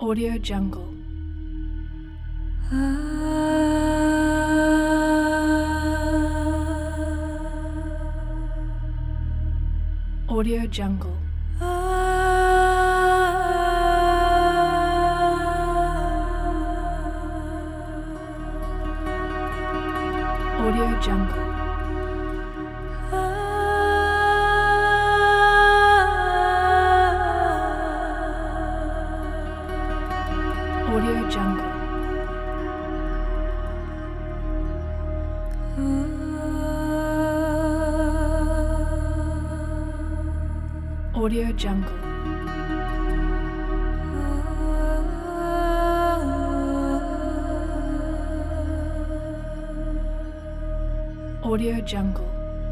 Audio Jungle. Audio Jungle. Audio Jungle. Audio Jungle. Audio Jungle. Audio Jungle.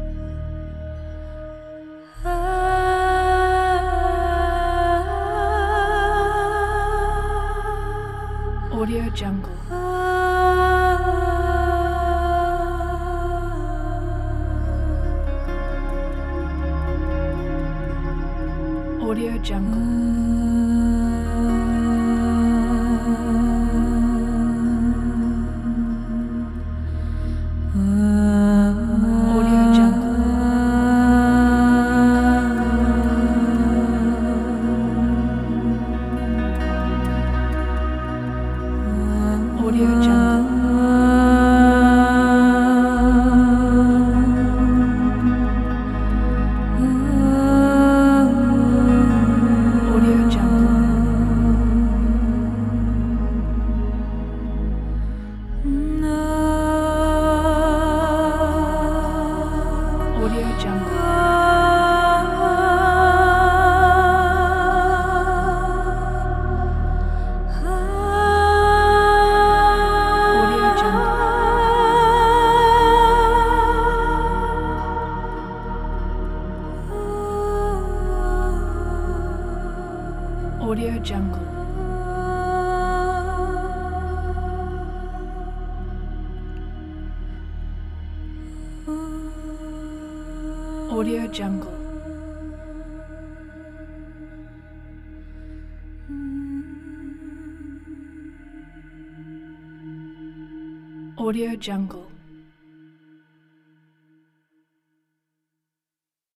Audio Jungle. Audio Jungle. Audio Jungle. Audio Jungle. Audio Jungle. Audio Jungle. Audio Jungle. Audio Jungle. Audio Jungle. Audio Jungle.